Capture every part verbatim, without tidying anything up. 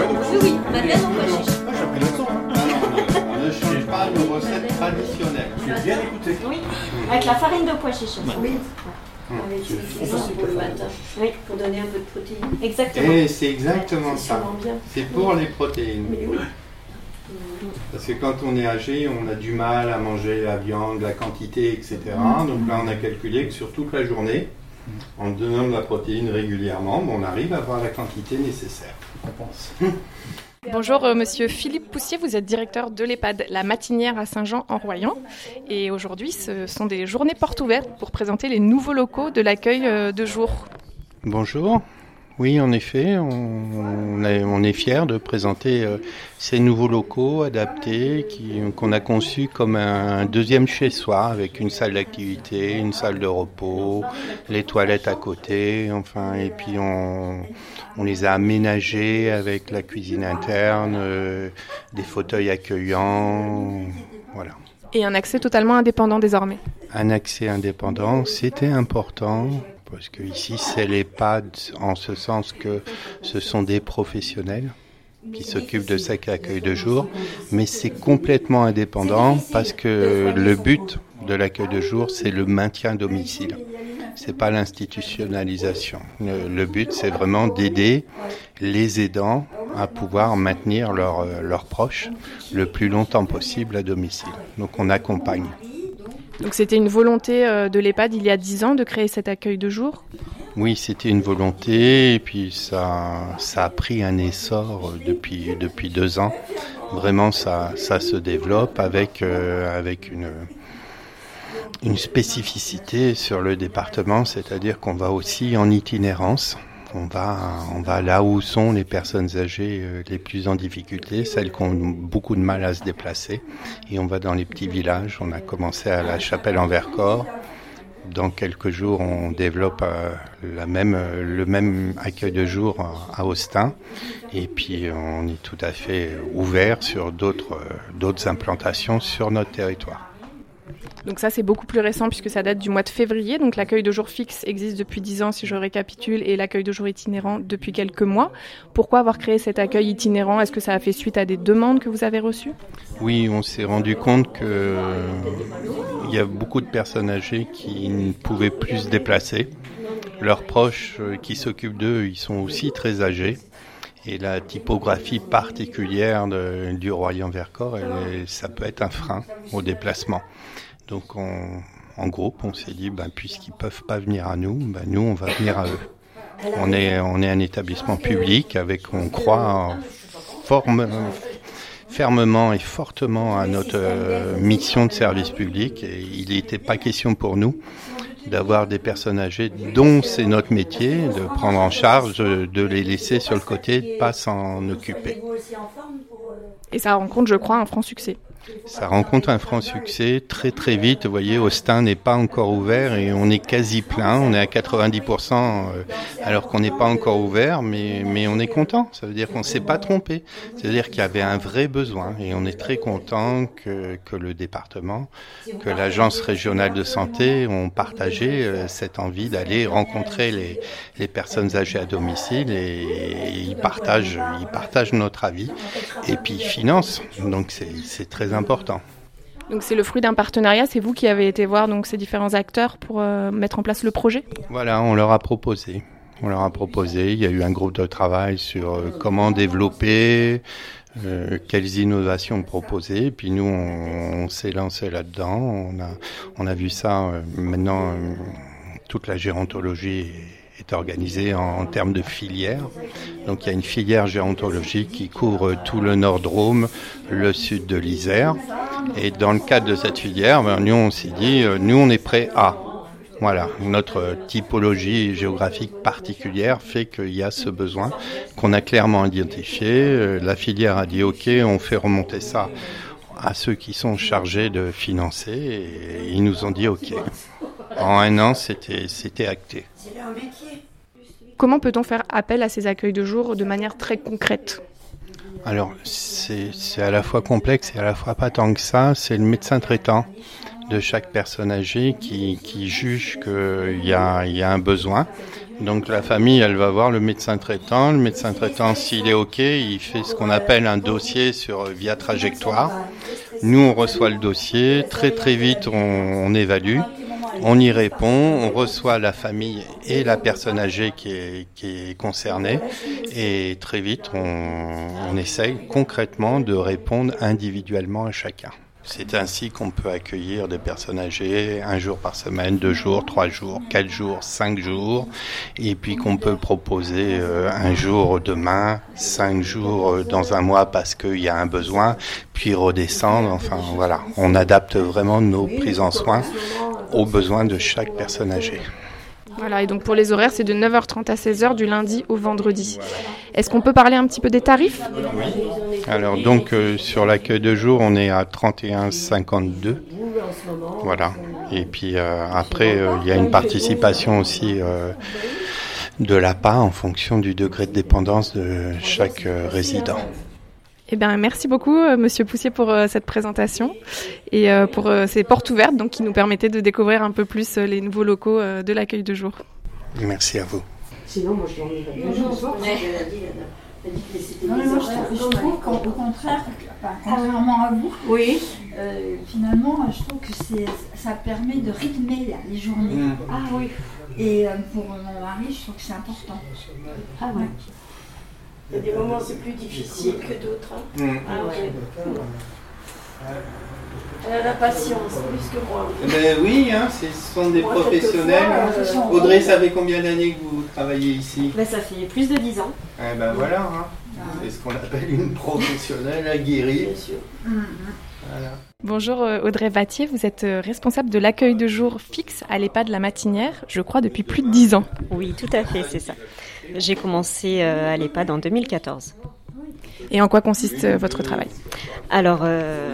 Oui, oui, on a bien nos pois chiches. Ah, j'ai appris le son. Alors, on ne change pas nos recettes traditionnelles. J'ai bien écouté. Oui, avec la farine de pois chiches. Oui. Avec Et ça, c'est pour le matin. Oui, Pour donner un peu de protéines. exactement. Et c'est exactement C'est ça. sûrement bien. C'est pour les protéines. Mais oui. Parce que quand on est âgé, on a du mal à manger la viande, la quantité, et cetera. Donc là, on a calculé que sur toute la journée, en donnant de la protéine régulièrement, on arrive à avoir la quantité nécessaire. On pense. Bonjour euh, Monsieur Philippe Poussier, vous êtes directeur de l'EHPAD La Matinière à Saint-Jean-en-Royan. Et aujourd'hui, ce sont des journées portes ouvertes pour présenter les nouveaux locaux de l'accueil euh, de jour. Bonjour. Oui, en effet, on est, on est fiers de présenter euh, ces nouveaux locaux adaptés qui, qu'on a conçus comme un deuxième chez-soi avec une salle d'activité, une salle de repos, les toilettes à côté, enfin, et puis on, on les a aménagés avec la cuisine interne, euh, des fauteuils accueillants, voilà. Et un accès totalement indépendant désormais. Un accès indépendant, c'était important. Parce que ici, c'est l'EHPAD en ce sens que ce sont des professionnels qui s'occupent de cet accueil de jour, mais c'est complètement indépendant parce que le but de l'accueil de jour, c'est le maintien à domicile. C'est pas l'institutionnalisation. Le, le but, c'est vraiment d'aider les aidants à pouvoir maintenir leurs leurs proches le plus longtemps possible à domicile. Donc, on accompagne. Donc c'était une volonté euh, de l'EHPAD il y a dix ans de créer cet accueil de jour. Oui, c'était une volonté et puis ça, ça a pris un essor depuis, depuis deux ans. Vraiment, ça, ça se développe avec, euh, avec une, une spécificité sur le département, c'est-à-dire qu'on va aussi en itinérance. On va, on va là où sont les personnes âgées les plus en difficulté, celles qui ont beaucoup de mal à se déplacer. Et on va dans les petits villages. On a commencé à la Chapelle en Vercors. Dans quelques jours, on développe la même, le même accueil de jour à Austin. Et puis, on est tout à fait ouvert sur d'autres, d'autres implantations sur notre territoire. Donc ça, c'est beaucoup plus récent puisque ça date du mois de février. Donc l'accueil de jour fixe existe depuis dix ans, si je récapitule, et l'accueil de jour itinérant depuis quelques mois. Pourquoi avoir créé cet accueil itinérant ? Est-ce que ça a fait suite à des demandes que vous avez reçues ? Oui, on s'est rendu compte qu'il euh, y a beaucoup de personnes âgées qui ne pouvaient plus se déplacer. Leurs proches euh, qui s'occupent d'eux, ils sont aussi très âgés. Et la typographie particulière de, du Royan-Vercors, elle, ça peut être un frein au déplacement. Donc on, en groupe, on s'est dit, ben, puisqu'ils ne peuvent pas venir à nous, ben, nous, on va venir à eux. On est, on est un établissement public avec, on croit forme, fermement et fortement à notre euh, mission de service public. Et il n'était pas question pour nous d'avoir des personnes âgées dont c'est notre métier, de prendre en charge, de les laisser sur le côté, de ne pas s'en occuper. Et ça rencontre, je crois, un franc succès. Ça rencontre un franc succès très très vite. Vous voyez, Austin n'est pas encore ouvert et on est quasi plein. On est à quatre-vingt-dix pour cent alors qu'on n'est pas encore ouvert, mais, mais on est content. Ça veut dire qu'on ne s'est pas trompé. C'est-à-dire qu'il y avait un vrai besoin et on est très content que, que le département, que l'agence régionale de santé ont partagé cette envie d'aller rencontrer les, les personnes âgées à domicile et, et ils partagent, ils partagent notre avis et puis ils financent. Donc c'est, c'est très important. Donc c'est le fruit d'un partenariat, c'est vous qui avez été voir donc ces différents acteurs pour euh, mettre en place le projet ? Voilà, on leur a proposé. On leur a proposé, il y a eu un groupe de travail sur euh, comment développer, euh, quelles innovations proposer. Et puis nous, on, on s'est lancé là-dedans. On a, on a vu ça, euh, maintenant, euh, toute la gérontologie est organisée en, en termes de filières. Donc il y a une filière gérontologique qui couvre tout le Nord-Drôme, le sud de l'Isère. Et dans le cadre de cette filière, ben, nous on s'est dit, euh, nous on est prêt à. Voilà, notre typologie géographique particulière fait qu'il y a ce besoin qu'on a clairement identifié. Euh, la filière a dit ok, on fait remonter ça à ceux qui sont chargés de financer et ils nous ont dit ok. En un an, c'était, c'était acté. Comment peut-on faire appel à ces accueils de jour de manière très concrète ? Alors, c'est, c'est à la fois complexe et à la fois pas tant que ça. C'est le médecin traitant de chaque personne âgée qui, qui juge qu'il y a, il y a un besoin. Donc la famille, elle va voir le médecin traitant. Le médecin traitant, s'il est OK, il fait ce qu'on appelle un dossier sur via trajectoire. Nous, on reçoit le dossier. Très très vite, on, on évalue. On y répond. On reçoit la famille et la personne âgée qui est, qui est concernée. Et très vite, on, on essaye concrètement de répondre individuellement à chacun. C'est ainsi qu'on peut accueillir des personnes âgées un jour par semaine, deux jours, trois jours, quatre jours, cinq jours, et puis qu'on peut proposer euh, un jour demain, cinq jours dans un mois parce qu'il y a un besoin, puis redescendre. Enfin voilà, on adapte vraiment nos prises en soins aux besoins de chaque personne âgée. Voilà, et donc pour les horaires, c'est de neuf heures trente à seize heures du lundi au vendredi. Est-ce qu'on peut parler un petit peu des tarifs ? Oui. Alors donc euh, sur l'accueil de jour, on est à trente et un virgule cinquante-deux. Voilà. Et puis euh, après, il euh, y a une participation aussi euh, de l'A P A en fonction du degré de dépendance de chaque euh, résident. Eh bien, merci beaucoup, euh, Monsieur Poussier, pour euh, cette présentation et euh, pour euh, ces portes ouvertes donc, qui nous permettaient de découvrir un peu plus euh, les nouveaux locaux euh, de l'accueil de jour. Merci à vous. Sinon, moi, je dormirais deux jours. Non, mais moi, je, je trouve qu'au contraire, enfin, contrairement à vous, oui. euh, finalement, je trouve que c'est, ça permet de rythmer les journées. Mmh. Ah oui. Et euh, pour mon mari, je trouve que c'est important. Ah oui. Il y a des moments c'est plus difficile que d'autres. Hein. Mmh. Ah ouais. Elle a la patience, plus que moi. Ben oui, hein, ce sont des moi, professionnels. Fois, euh, Audrey, ça fait combien d'années que vous travaillez ici ? Ben, ça fait plus de dix ans. Eh ben voilà, hein. Ah. C'est ce qu'on appelle une professionnelle aguerrie. Bien sûr. Mmh. Voilà. Bonjour Audrey Vattier, vous êtes responsable de l'accueil de jour fixe à l'EHPAD La Matinière, je crois depuis plus de dix ans. Oui, tout à fait, c'est ça. J'ai commencé à l'EHPAD en deux mille quatorze. Et en quoi consiste votre travail ? Alors, euh,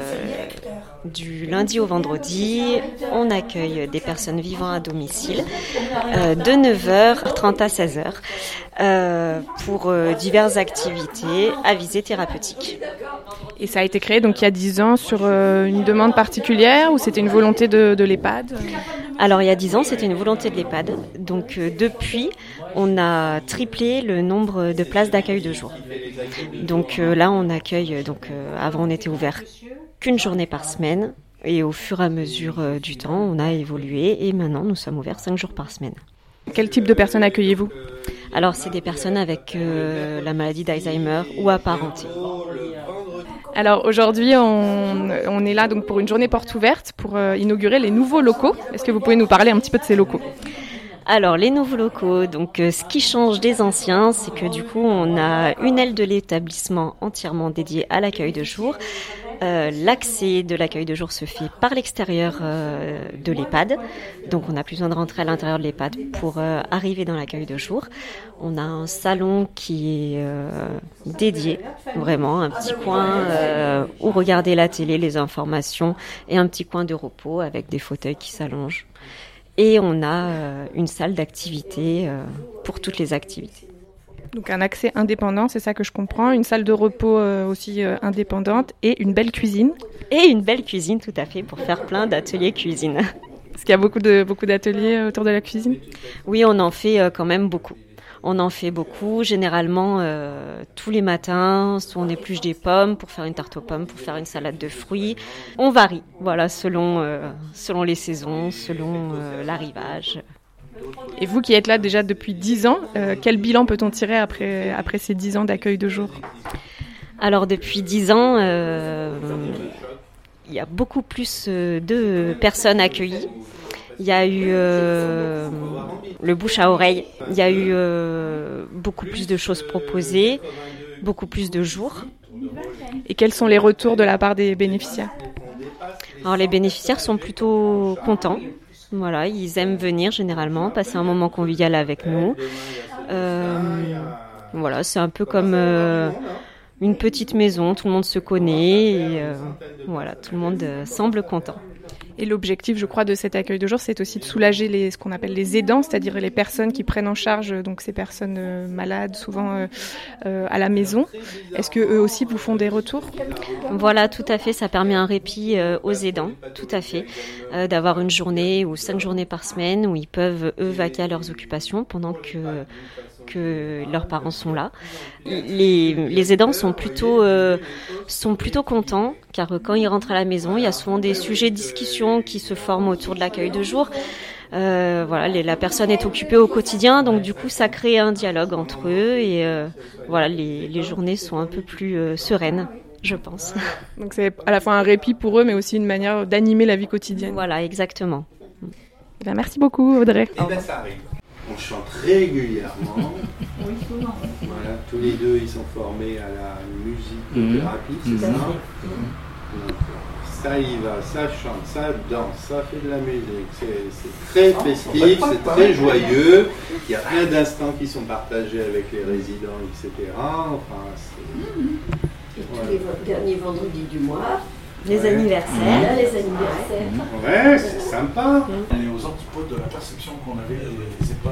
du lundi au vendredi, on accueille des personnes vivant à domicile euh, de neuf heures trente à seize heures euh, pour euh, diverses activités à visée thérapeutique. Et ça a été créé donc il y a dix ans sur euh, une demande particulière ou c'était une volonté de, de l'EHPAD ? Alors il y a dix ans, c'était une volonté de l'EHPAD. Donc euh, depuis, on a triplé le nombre de places d'accueil de jour. Donc euh, là, on accueille. Donc euh, avant, on était ouvert qu'une journée par semaine, et au fur et à mesure euh, du temps, on a évolué et maintenant, nous sommes ouverts cinq jours par semaine. Quel type de personnes accueillez-vous ? Alors, c'est des personnes avec euh, la maladie d'Alzheimer ou apparentée. Alors aujourd'hui, on, on est là donc pour une journée porte ouverte pour euh, inaugurer les nouveaux locaux. Est-ce que vous pouvez nous parler un petit peu de ces locaux ? Alors les nouveaux locaux, donc euh, ce qui change des anciens, c'est que du coup on a une aile de l'établissement entièrement dédiée à l'accueil de jour. Euh, l'accès de l'accueil de jour se fait par l'extérieur euh, de l'EHPAD, donc on n'a plus besoin de rentrer à l'intérieur de l'EHPAD pour euh, arriver dans l'accueil de jour. On a un salon qui est euh, dédié, vraiment un petit coin euh, où regarder la télé, les informations et un petit coin de repos avec des fauteuils qui s'allongent. Et on a euh, une salle d'activité euh, pour toutes les activités. Donc un accès indépendant, c'est ça que je comprends, une salle de repos euh, aussi euh, indépendante et une belle cuisine. Et une belle cuisine, tout à fait, pour faire plein d'ateliers cuisine. Est-ce qu'il y a beaucoup, de, beaucoup d'ateliers autour de la cuisine ? Oui, on en fait euh, quand même beaucoup. On en fait beaucoup, généralement euh, tous les matins, soit on épluche des pommes pour faire une tarte aux pommes, pour faire une salade de fruits. On varie, voilà, selon, euh, selon les saisons, selon euh, l'arrivage. Et vous qui êtes là déjà depuis dix ans, euh, quel bilan peut-on tirer après, après ces dix ans d'accueil de jour ? Alors depuis dix ans, euh, il y a beaucoup plus de personnes accueillies. Il y a eu euh, le bouche à oreille, il y a eu euh, beaucoup plus de choses proposées, beaucoup plus de jours. Et quels sont les retours de la part des bénéficiaires ? Alors les bénéficiaires sont plutôt contents. Voilà, ils aiment venir généralement, passer un moment convivial avec nous. Euh, voilà, c'est un peu comme euh, une petite maison, tout le monde se connaît et euh, voilà, tout le monde euh, semble content. Et l'objectif, je crois, de cet accueil de jour, c'est aussi de soulager les, ce qu'on appelle les aidants, c'est-à-dire les personnes qui prennent en charge donc ces personnes euh, malades, souvent euh, euh, à la maison. Est-ce que eux aussi vous font des retours ? Voilà, tout à fait. Ça permet un répit euh, aux aidants, tout à fait, euh, d'avoir une journée ou cinq journées par semaine où ils peuvent eux vaquer à leurs occupations pendant que que leurs parents sont là. Les, les aidants sont plutôt, euh, sont plutôt contents, car quand ils rentrent à la maison, il y a souvent des sujets de discussion qui se forment autour de l'accueil de jour. Euh, voilà, les, la personne est occupée au quotidien, donc du coup, ça crée un dialogue entre eux et euh, voilà, les, les journées sont un peu plus euh, sereines, je pense. Donc c'est à la fois un répit pour eux, mais aussi une manière d'animer la vie quotidienne. Voilà, exactement. Eh bien, merci beaucoup, Audrey. Et bien, ça arrive. On chante régulièrement. Oui, souvent. Voilà, tous les deux, ils sont formés à la musicothérapie, Mmh. c'est ça? Mmh. Donc, ça y va, ça chante, ça danse, ça fait de la musique. C'est, c'est très festif, c'est très joyeux. Il y a plein d'instants qui sont partagés avec les résidents, et cetera. Enfin, c'est... Et tous les vo- derniers vendredis du mois. Les Ouais. anniversaires. Là, les anniversaires. Ouais, c'est sympa. On est aux antipodes de la perception qu'on avait des EHPAD.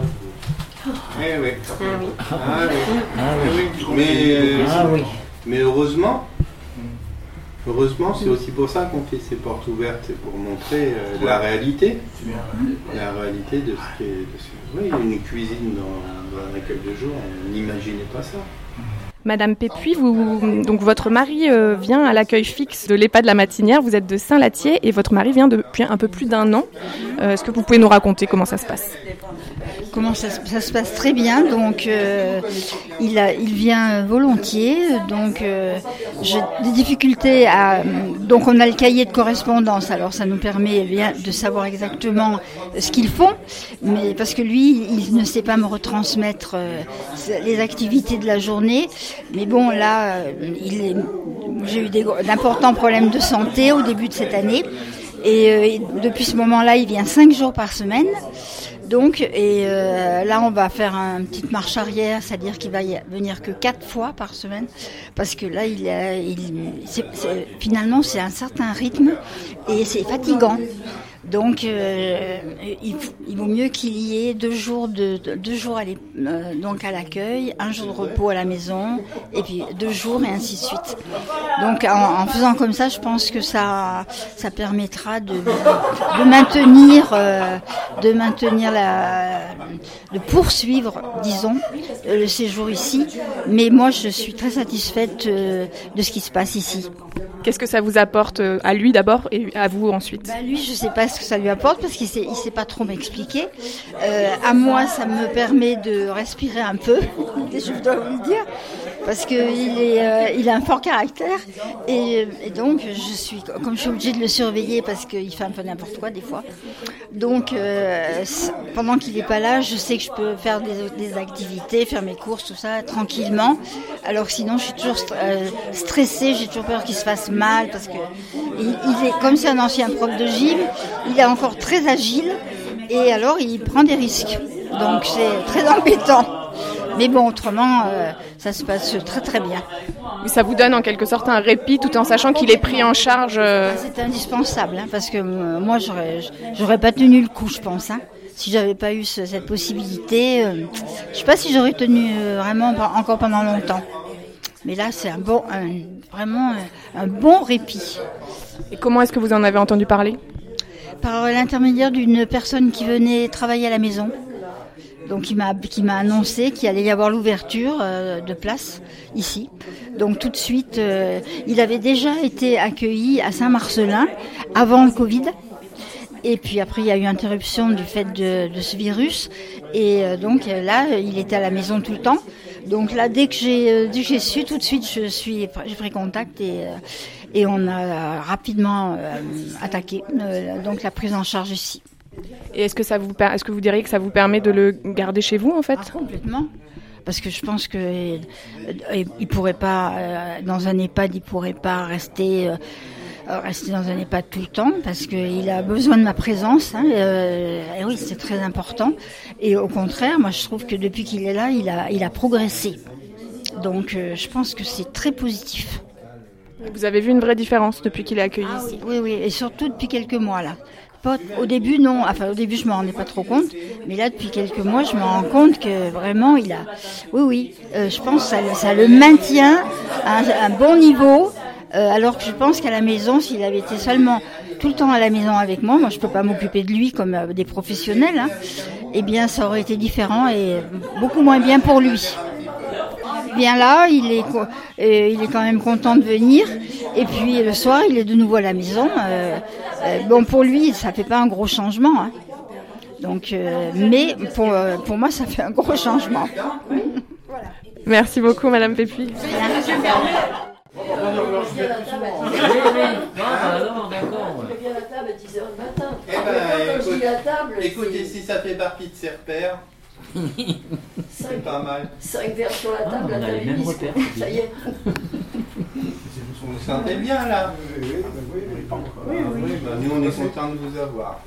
Eh oui. Ah oui. Ah oui. Ah oui. Mais, euh, Ah oui. mais heureusement, heureusement, c'est aussi pour ça qu'on fait ces portes ouvertes, c'est pour montrer euh, la réalité, C'est bien. la réalité de ce qui est. De ce... Oui, une cuisine dans, dans un accueil de jour, on n'imaginait pas ça. Madame Pépuis, vous, donc votre mari euh, vient à l'accueil fixe de l'EHPAD La Matinière, vous êtes de Saint-Latier et votre mari vient depuis un peu plus d'un an. Euh, est-ce que vous pouvez nous raconter comment ça se passe ? Comment ça, se- ça se passe très bien, donc euh, il, a, il vient volontiers, donc euh, j'ai des difficultés à... Donc on a le cahier de correspondance, alors ça nous permet bien de savoir exactement ce qu'ils font, mais parce que lui, il ne sait pas me retransmettre euh, les activités de la journée, mais bon là, euh, il est, j'ai eu des, gros- d'importants problèmes de santé au début de cette année, et, euh, et depuis ce moment-là, il vient cinq jours par semaine. Donc, et euh, là, on va faire une petite marche arrière, c'est-à-dire qu'il va y venir que quatre fois par semaine, parce que là, il, a, il c'est, c'est, finalement, c'est un certain rythme et c'est fatigant. Donc, euh, il, il vaut mieux qu'il y ait deux jours de, de deux jours à, l'é- euh, donc à l'accueil, un jour de repos à la maison, et puis deux jours et ainsi de suite. Donc, en, en faisant comme ça, je pense que ça, ça permettra de, de maintenir, euh, de maintenir la, de poursuivre, disons, le séjour ici. Mais moi, je suis très satisfaite euh, de ce qui se passe ici. Qu'est-ce que ça vous apporte euh, à lui d'abord et à vous ensuite ? Bah lui, je sais pas ce que ça lui apporte parce qu'il sait, il sait pas trop m'expliquer. Euh, à moi, ça me permet de respirer un peu, je dois vous le dire, parce que il est, euh, il a un fort caractère et, et donc je suis, comme je suis obligée de le surveiller parce qu'il fait un peu n'importe quoi des fois. Donc euh, pendant qu'il est pas là, je sais que je peux faire des, des activités, faire mes courses, tout ça tranquillement. Alors sinon, je suis toujours euh, stressée, j'ai toujours peur qu'il se fasse mal parce que il, il est comme c'est un ancien prof de gym, il est encore très agile et alors il prend des risques. Donc c'est très embêtant. Mais bon, autrement, euh, ça se passe très très bien. Mais ça vous donne en quelque sorte un répit tout en sachant qu'il est pris en charge. euh, C'est indispensable hein, parce que euh, moi j'aurais j'aurais pas tenu le coup, je pense. Hein. Si j'avais pas eu ce, cette possibilité, euh, je sais pas si j'aurais tenu euh, vraiment encore pendant longtemps. Mais là, c'est un bon, un, vraiment un, un bon répit. Et comment est-ce que vous en avez entendu parler ? Par l'intermédiaire d'une personne qui venait travailler à la maison. Donc, il m'a, qui m'a annoncé qu'il allait y avoir l'ouverture euh, de place ici. Donc, tout de suite, euh, il avait déjà été accueilli à Saint-Marcelin avant le Covid. Et puis après, il y a eu interruption du fait de, de ce virus. Et euh, donc là, il était à la maison tout le temps. Donc là, dès que j'ai, euh, dès que j'ai su, tout de suite, je suis, j'ai pris contact et, euh, et on a rapidement euh, attaqué euh, donc la prise en charge ici. Et est-ce que ça vous, per- est-ce que vous diriez que ça vous permet de le garder chez vous en fait ? Ah, complètement. Parce que je pense que euh, il pourrait pas, euh, dans un EHPAD, il pourrait pas rester. Euh, rester dans un EHPAD tout le temps parce qu'il a besoin de ma présence hein, euh, et oui c'est très important et au contraire moi je trouve que depuis qu'il est là il a, il a progressé donc euh, je pense que c'est très positif. Vous avez vu une vraie différence depuis qu'il est accueilli Ah, ici ? oui, oui oui et surtout depuis quelques mois là pas, au début non, enfin au début je me rendais pas trop compte, mais là depuis quelques mois je me rends compte que vraiment il a, oui oui, euh, je pense que ça, ça le maintient à un, à un bon niveau, euh, alors que je pense qu'à la maison, s'il avait été seulement tout le temps à la maison avec moi, moi je peux pas m'occuper de lui comme euh, des professionnels, hein, eh bien ça aurait été différent et beaucoup moins bien pour lui. Bien là, il est, euh, il est quand même content de venir. Et puis le soir, il est de nouveau à la maison. Euh, euh, bon, pour lui, ça fait pas un gros changement. Hein. Donc, euh, mais pour, euh, pour moi, ça fait un gros changement. Voilà. Merci beaucoup, Madame Pépuis. Écoutez, si ça fait partie de ses repères. C'est pas mal. Cinq verres sur la table, ah, la table est mise. Ça y est. Vous vous sentez bien là? Oui, oui, oui. oui, oui. Bah, nous, on est contents de vous avoir.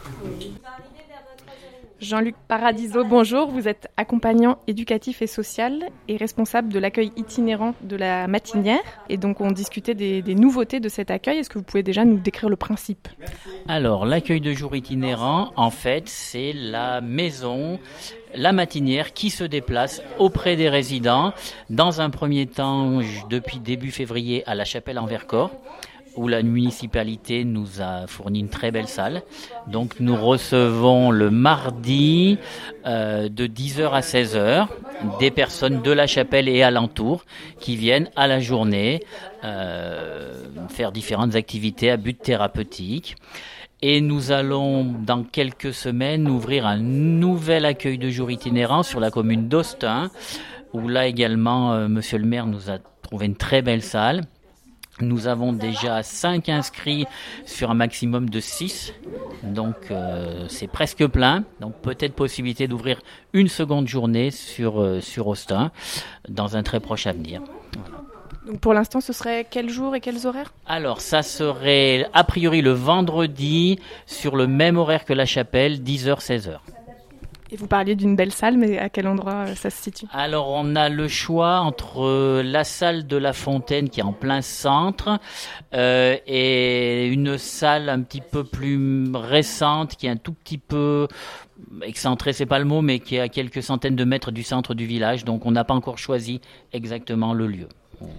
Jean-Luc Paradiso, bonjour. Vous êtes accompagnant éducatif et social et responsable de l'accueil itinérant de la Matinière. Et donc, on discutait des, des nouveautés de cet accueil. Est-ce que vous pouvez déjà nous décrire le principe? Alors, l'accueil de jour itinérant, en fait, c'est la maison, la Matinière qui se déplace auprès des résidents. Dans un premier temps, depuis début février, à la Chapelle en Vercors, où la municipalité nous a fourni une très belle salle. Donc nous recevons le mardi euh, de dix heures à seize heures des personnes de la chapelle et alentour qui viennent à la journée euh, faire différentes activités à but thérapeutique. Et nous allons, dans quelques semaines, ouvrir un nouvel accueil de jour itinérant sur la commune d'Austin, où là également, euh, monsieur le maire nous a trouvé une très belle salle. Nous avons déjà cinq inscrits sur un maximum de six, donc euh, c'est presque plein. Donc peut-être possibilité d'ouvrir une seconde journée sur, euh, sur Austin dans un très proche avenir. Voilà. Donc pour l'instant, ce serait quel jour et quels horaires? Alors ça serait a priori le vendredi sur le même horaire que la chapelle, dix heures seize heures. Et vous parliez d'une belle salle, mais à quel endroit ça se situe? Alors on a le choix entre la salle de la Fontaine qui est en plein centre euh, et une salle un petit peu plus récente qui est un tout petit peu excentrée, c'est pas le mot, mais qui est à quelques centaines de mètres du centre du village. Donc on n'a pas encore choisi exactement le lieu.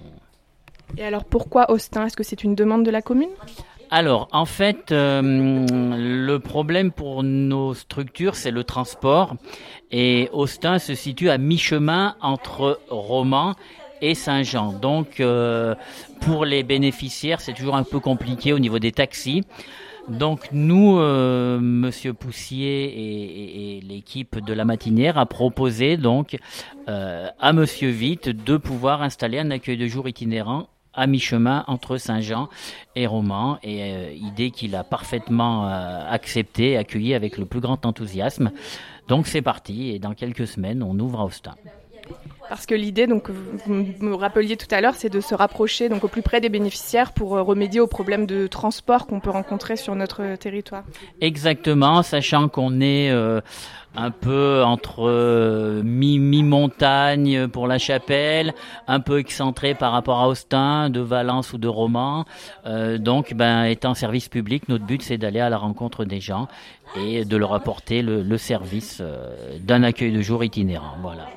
Et alors pourquoi Austin? Est-ce que c'est une demande de la commune? Alors, en fait, euh, le problème pour nos structures, c'est le transport. Et Austin se situe à mi-chemin entre Romans et Saint-Jean. Donc, euh, pour les bénéficiaires, c'est toujours un peu compliqué au niveau des taxis. Donc, nous, euh, Monsieur Poussier et, et, et l'équipe de la Matinière a proposé donc euh, à Monsieur Witt de pouvoir installer un accueil de jour itinérant à mi-chemin entre Saint-Jean et Romans, et euh, idée qu'il a parfaitement euh, acceptée et accueillie avec le plus grand enthousiasme. Donc c'est parti, et dans quelques semaines, on ouvre à Austin. Parce que l'idée, donc vous me rappeliez tout à l'heure, c'est de se rapprocher donc au plus près des bénéficiaires pour remédier aux problèmes de transport qu'on peut rencontrer sur notre territoire. Exactement, sachant qu'on est euh, un peu entre euh, mi, mi-montagne pour la Chapelle, un peu excentré par rapport à Austin, de Valence ou de Romans. Euh, donc, ben, étant service public, notre but c'est d'aller à la rencontre des gens et de leur apporter le, le service euh, d'un accueil de jour itinérant. Voilà.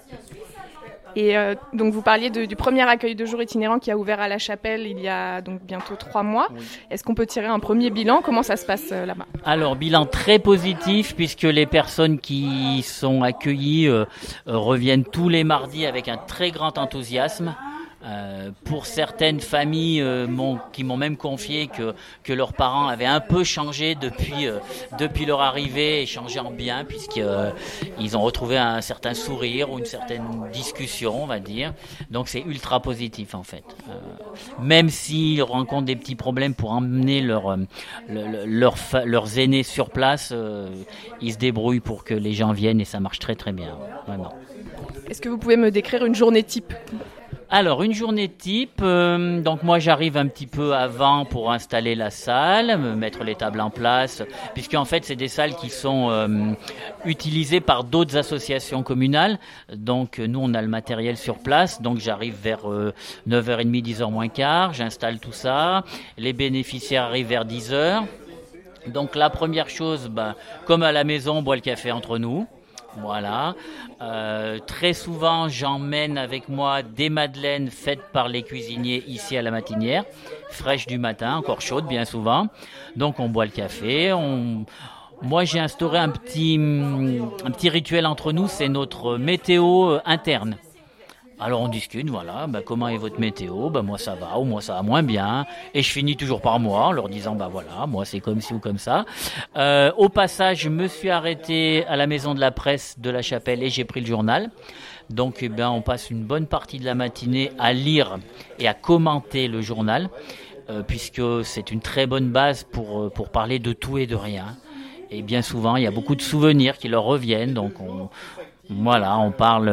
Et euh, donc vous parliez de, du premier accueil de jour itinérant qui a ouvert à la Chapelle il y a donc bientôt trois mois. Oui. Est-ce qu'on peut tirer un premier bilan? Comment ça se passe euh, là-bas? Alors bilan très positif puisque les personnes qui sont accueillies euh, euh, reviennent tous les mardis avec un très grand enthousiasme. Euh, pour certaines familles euh, m'ont, qui m'ont même confié que, que leurs parents avaient un peu changé depuis, euh, depuis leur arrivée et changé en bien puisqu'ils euh, ont retrouvé un certain sourire ou une certaine discussion, on va dire. Donc c'est ultra positif en fait. Euh, même s'ils rencontrent des petits problèmes pour emmener leur, euh, le, leur fa- leurs aînés sur place, euh, ils se débrouillent pour que les gens viennent et ça marche très très bien, vraiment. Est-ce que vous pouvez me décrire une journée type? Alors, une journée type, euh, donc moi j'arrive un petit peu avant pour installer la salle, me mettre les tables en place, puisqu'en fait c'est des salles qui sont euh, utilisées par d'autres associations communales. Donc nous on a le matériel sur place, donc j'arrive vers euh, neuf heures trente, dix heures moins quart, j'installe tout ça, les bénéficiaires arrivent vers dix heures. Donc la première chose, ben, comme à la maison, on boit le café entre nous. Voilà. Euh, très souvent, j'emmène avec moi des madeleines faites par les cuisiniers ici à la Matinière, fraîches du matin, encore chaudes bien souvent. Donc on boit le café. On... Moi, j'ai instauré un petit, un petit rituel entre nous, c'est notre météo interne. Alors on discute, voilà, bah, comment est votre météo? Bah, moi ça va, ou moi ça va moins bien. Et je finis toujours par moi en leur disant, bah voilà, moi c'est comme ci ou comme ça. Euh, au passage, je me suis arrêté à la maison de la presse de la Chapelle et j'ai pris le journal. Donc eh ben, on passe une bonne partie de la matinée à lire et à commenter le journal, euh, puisque c'est une très bonne base pour, pour parler de tout et de rien. Et bien souvent, il y a beaucoup de souvenirs qui leur reviennent, donc on... Voilà, on parle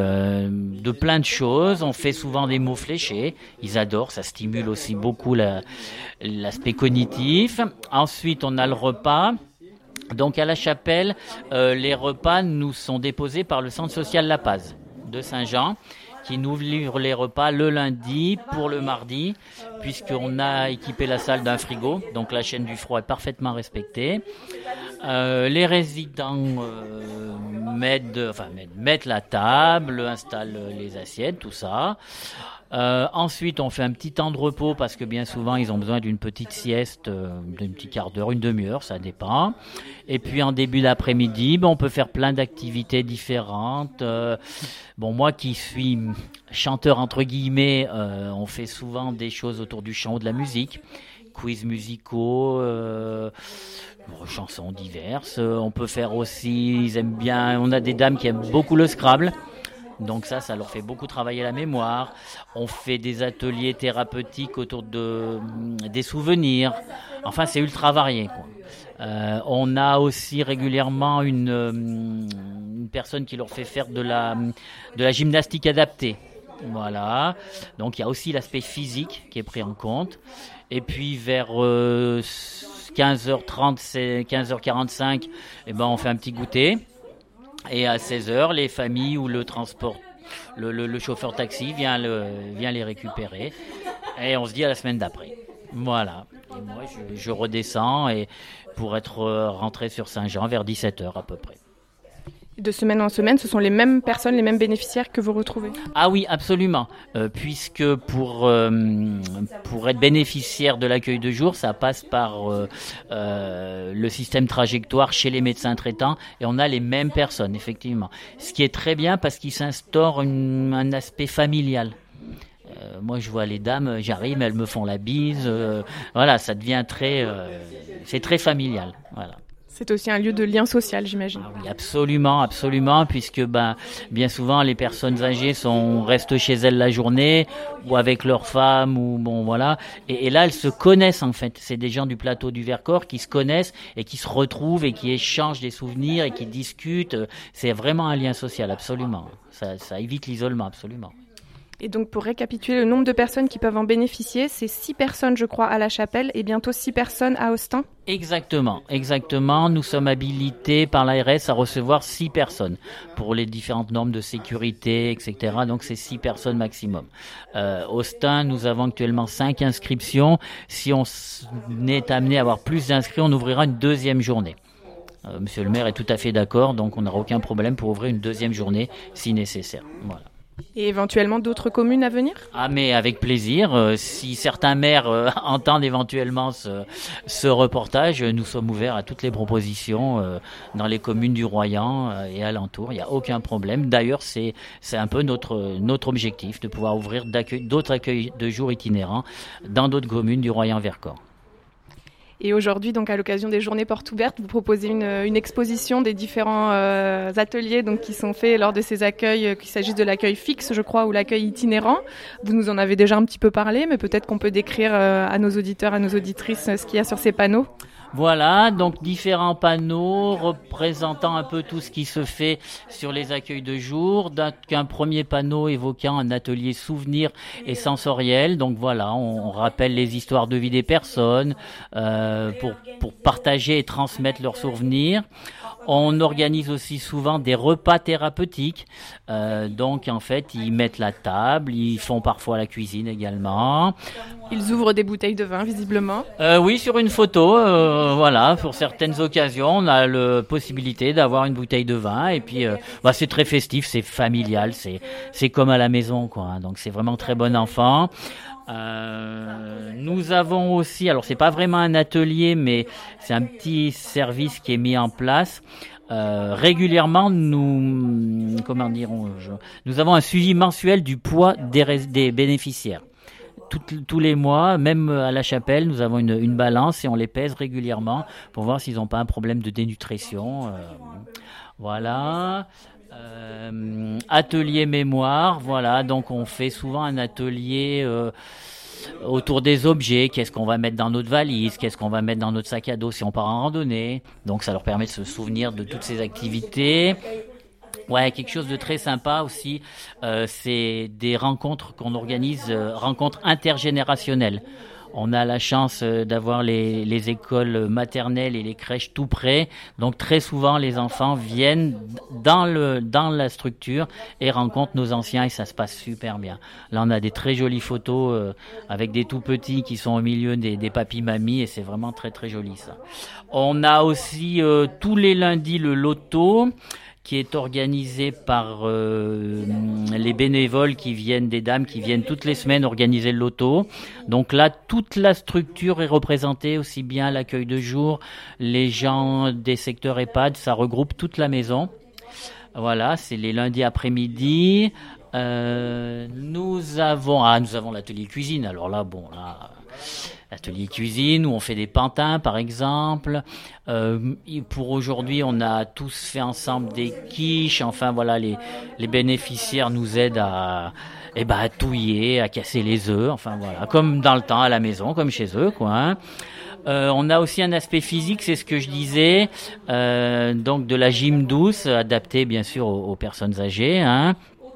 de plein de choses, on fait souvent des mots fléchés, ils adorent, ça stimule aussi beaucoup la, l'aspect cognitif. Ensuite, on a le repas. Donc à la Chapelle, euh, les repas nous sont déposés par le Centre social La Paz de Saint-Jean, qui nous livre les repas le lundi pour le mardi, puisqu'on a équipé la salle d'un frigo, donc la chaîne du froid est parfaitement respectée. Euh, les résidents euh, mettent, enfin, mettent, mettent la table, installent les assiettes, tout ça. Euh, ensuite, on fait un petit temps de repos parce que bien souvent, ils ont besoin d'une petite sieste, euh, d'un petit quart d'heure, une demi-heure, ça dépend. Et puis, en début d'après-midi, ben, on peut faire plein d'activités différentes. Euh, bon, moi qui suis chanteur entre guillemets, euh, on fait souvent des choses autour du chant ou de la musique, quiz musicaux, euh, chansons diverses. Euh, on peut faire aussi, ils aiment bien, on a des dames qui aiment beaucoup le Scrabble. Donc ça, ça leur fait beaucoup travailler la mémoire. On fait des ateliers thérapeutiques autour de, des souvenirs. Enfin, c'est ultra varié, quoi. Euh, on a aussi régulièrement une, une personne qui leur fait faire de la, de la gymnastique adaptée. Voilà. Donc il y a aussi l'aspect physique qui est pris en compte. Et puis vers euh, quinze heures trente, quinze heures quarante-cinq, eh ben, on fait un petit goûter. Et à seize heures, les familles ou le transport, le, le, le chauffeur taxi vient, le, vient les récupérer. Et on se dit à la semaine d'après. Voilà. Et moi, je, je redescends et pour être rentré sur Saint-Jean vers dix-sept heures à peu près. De semaine en semaine, ce sont les mêmes personnes, les mêmes bénéficiaires que vous retrouvez? Ah oui, absolument. Euh, puisque pour, euh, pour être bénéficiaire de l'accueil de jour, ça passe par euh, euh, le système trajectoire chez les médecins traitants et on a les mêmes personnes, effectivement. Ce qui est très bien parce qu'il s'instaure une, un aspect familial. Euh, moi, je vois les dames, j'arrive, elles me font la bise. Euh, voilà, ça devient très... Euh, c'est très familial, voilà. C'est aussi un lieu de lien social, j'imagine. Ah oui, absolument, absolument, puisque ben, bien souvent les personnes âgées sont restent chez elles la journée ou avec leurs femmes ou bon voilà. Et, et là, elles se connaissent en fait. C'est des gens du plateau du Vercors qui se connaissent et qui se retrouvent et qui échangent des souvenirs et qui discutent. C'est vraiment un lien social, absolument. Ça, ça évite l'isolement, absolument. Et donc, pour récapituler le nombre de personnes qui peuvent en bénéficier, c'est six personnes, je crois, à la Chapelle et bientôt six personnes à Austin. Exactement, exactement. Nous sommes habilités par l'A R S à recevoir six personnes pour les différentes normes de sécurité, et cetera. Donc, c'est six personnes maximum. Euh, Austin, nous avons actuellement cinq inscriptions. Si on est amené à avoir plus d'inscrits, on ouvrira une deuxième journée. Euh, Monsieur le maire est tout à fait d'accord, donc on n'aura aucun problème pour ouvrir une deuxième journée si nécessaire. Voilà. Et éventuellement d'autres communes à venir? Ah mais avec plaisir. Euh, si certains maires euh, entendent éventuellement ce, ce reportage, nous sommes ouverts à toutes les propositions euh, dans les communes du Royan euh, et alentours. Il n'y a aucun problème. D'ailleurs, c'est, c'est un peu notre, notre objectif de pouvoir ouvrir d'accueil, d'autres accueils de jour itinérants dans d'autres communes du Royan-Vercors. Et aujourd'hui, donc à l'occasion des journées portes ouvertes, vous proposez une, une exposition des différents euh, ateliers donc, qui sont faits lors de ces accueils, euh, qu'il s'agisse de l'accueil fixe, je crois, ou l'accueil itinérant. Vous nous en avez déjà un petit peu parlé, mais peut-être qu'on peut décrire euh, à nos auditeurs, à nos auditrices, euh, ce qu'il y a sur ces panneaux. Voilà, donc différents panneaux représentant un peu tout ce qui se fait sur les accueils de jour. Un premier panneau évoquant un atelier souvenir et sensoriel. Donc voilà, on, on rappelle les histoires de vie des personnes euh, pour, pour partager et transmettre leurs souvenirs. On organise aussi souvent des repas thérapeutiques. Euh, donc en fait, ils mettent la table, ils font parfois la cuisine également. Ils ouvrent des bouteilles de vin, visiblement. Euh, oui, sur une photo, euh, voilà, pour certaines occasions, on a la possibilité d'avoir une bouteille de vin. Et puis, euh, bah, c'est très festif, c'est familial, c'est c'est comme à la maison, quoi. Hein, donc, c'est vraiment très bon enfant. Euh, nous avons aussi, alors c'est pas vraiment un atelier, mais c'est un petit service qui est mis en place. Euh, régulièrement, nous, comment dirons-je, nous avons un suivi mensuel du poids des, des bénéficiaires. Tout, tous les mois, même à la chapelle, nous avons une, une balance et on les pèse régulièrement pour voir s'ils n'ont pas un problème de dénutrition. Euh, voilà. Euh, atelier mémoire, voilà. Donc on fait souvent un atelier euh, autour des objets. Qu'est-ce qu'on va mettre dans notre valise? Qu'est-ce qu'on va mettre dans notre sac à dos si on part en randonnée? Donc ça leur permet de se souvenir de toutes ces activités. Ouais, quelque chose de très sympa aussi, euh, c'est des rencontres qu'on organise, euh, rencontres intergénérationnelles. On a la chance euh, d'avoir les, les écoles maternelles et les crèches tout près, donc très souvent les enfants viennent dans le dans la structure et rencontrent nos anciens et ça se passe super bien. Là, on a des très jolies photos euh, avec des tout petits qui sont au milieu des, des papis-mamies et c'est vraiment très très joli ça. On a aussi euh, tous les lundis le loto, qui est organisé par euh, les bénévoles qui viennent, des dames qui viennent toutes les semaines organiser le loto. Donc là, toute la structure est représentée, aussi bien l'accueil de jour, les gens des secteurs EHPAD, ça regroupe toute la maison. Voilà, c'est les lundis après-midi. Euh, nous avons, ah, nous avons l'atelier cuisine. Alors là, bon, là... L'atelier cuisine où on fait des pantins par exemple. Euh, pour aujourd'hui, on a tous fait ensemble des quiches. Enfin voilà, les les bénéficiaires nous aident à eh ben à touiller, à casser les œufs. Enfin voilà, comme dans le temps à la maison, comme chez eux quoi. Hein. Euh, on a aussi un aspect physique, c'est ce que je disais, euh, donc de la gym douce, adaptée bien sûr aux, aux personnes âgées. Hein.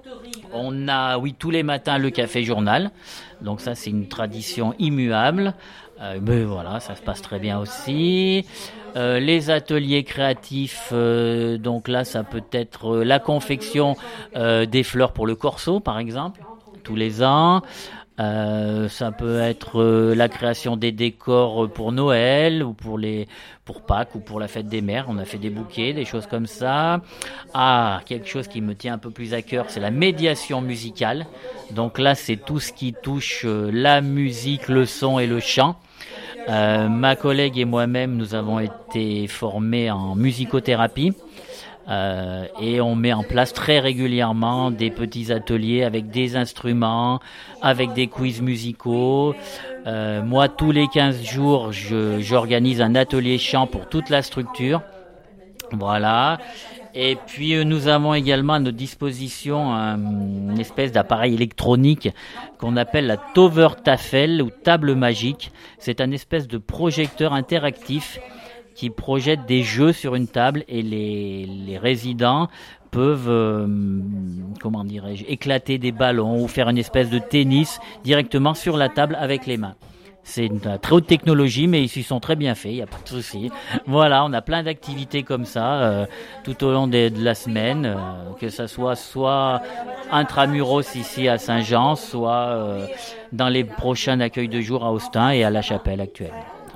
On a, oui, tous les matins le café journal. Donc ça, c'est une tradition immuable. Euh, mais voilà, ça se passe très bien aussi. Euh, les ateliers créatifs, euh, donc là, ça peut être la confection euh, des fleurs pour le corso, par exemple, tous les ans. Euh, ça peut être euh, la création des décors pour Noël ou pour les pour Pâques ou pour la fête des mères. On a fait des bouquets, des choses comme ça. Ah, quelque chose qui me tient un peu plus à cœur, c'est la médiation musicale. Donc là, c'est tout ce qui touche euh, la musique, le son et le chant. Euh, ma collègue et moi-même, nous avons été formés en musicothérapie. Euh, et on met en place très régulièrement des petits ateliers avec des instruments, avec des quiz musicaux. Euh, moi, tous les quinze jours, je, j'organise un atelier chant pour toute la structure. Voilà. Et puis, euh, nous avons également à notre disposition un, une espèce d'appareil électronique qu'on appelle la Tovertafel ou table magique. C'est un espèce de projecteur interactif qui projette des jeux sur une table et les, les résidents peuvent, euh, comment dirais-je, éclater des ballons ou faire une espèce de tennis directement sur la table avec les mains. C'est une très haute technologie, mais ils s'y sont très bien faits, il n'y a pas de souci. Voilà, on a plein d'activités comme ça euh, tout au long de, de la semaine, euh, que ça soit soit intramuros ici à Saint-Jean, soit euh, dans les prochains accueils de jour à Austin et à la Chapelle actuelle.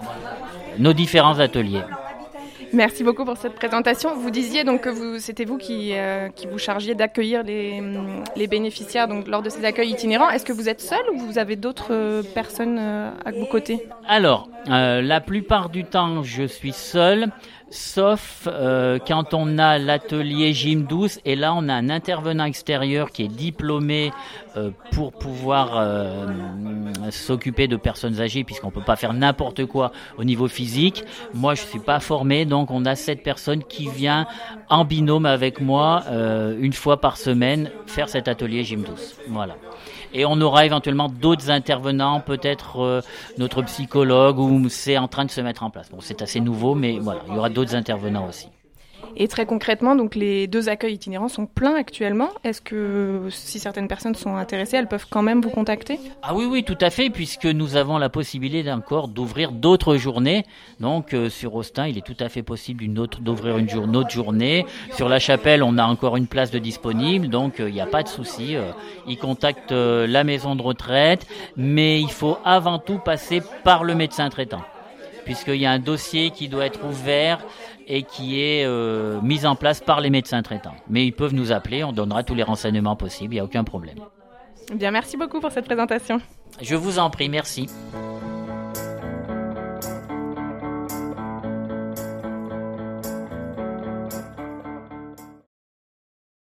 Nos différents ateliers. Merci beaucoup pour cette présentation. Vous disiez donc que vous, c'était vous qui, euh, qui vous chargiez d'accueillir les, les bénéficiaires donc, lors de ces accueils itinérants. Est-ce que vous êtes seul ou vous avez d'autres euh, personnes euh, à vos côtés? Alors, euh, la plupart du temps, je suis seul, sauf euh, quand on a l'atelier gym douce. Et là, on a un intervenant extérieur qui est diplômé euh, pour pouvoir euh, s'occuper de personnes âgées, puisqu'on peut pas faire n'importe quoi au niveau physique. Moi, je suis pas formé, donc on a cette personne qui vient en binôme avec moi euh, une fois par semaine faire cet atelier gym douce. Voilà. Et on aura éventuellement d'autres intervenants, peut-être euh, notre psychologue, ou c'est en train de se mettre en place. Bon, c'est assez nouveau, mais voilà, il y aura d'autres intervenants aussi. Et très concrètement, donc les deux accueils itinérants sont pleins actuellement. Est-ce que si certaines personnes sont intéressées, elles peuvent quand même vous contacter ? Ah oui, oui, tout à fait, puisque nous avons la possibilité encore d'ouvrir d'autres journées. Donc euh, sur Austin, il est tout à fait possible d'une autre, d'ouvrir une, jour, une autre journée. Sur La Chapelle, on a encore une place de disponible, donc il euh, n'y a pas de souci. Euh, ils contactent euh, la maison de retraite, mais il faut avant tout passer par le médecin traitant, puisqu'il y a un dossier qui doit être ouvert et qui est euh, mis en place par les médecins traitants. Mais ils peuvent nous appeler, on donnera tous les renseignements possibles, il n'y a aucun problème. Bien, merci beaucoup pour cette présentation. Je vous en prie, merci.